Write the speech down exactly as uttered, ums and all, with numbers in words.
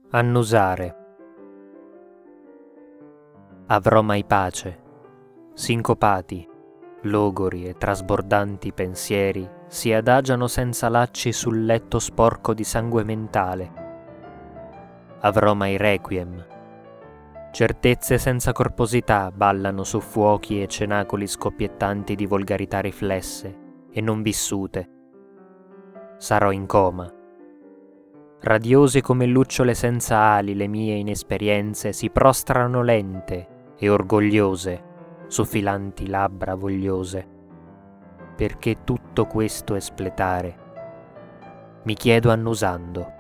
Annusare. Avrò mai pace? Sincopati, logori e trasbordanti pensieri si adagiano senza lacci sul letto sporco di sangue mentale. Avrò mai requiem? Certezze senza corposità ballano su fuochi e cenacoli scoppiettanti di volgarità riflesse e non vissute. Sarò in coma. Radiose come lucciole senza ali le mie inesperienze si prostrano lente e orgogliose su filanti labbra vogliose. Perché tutto questo espletare? Mi chiedo annusando.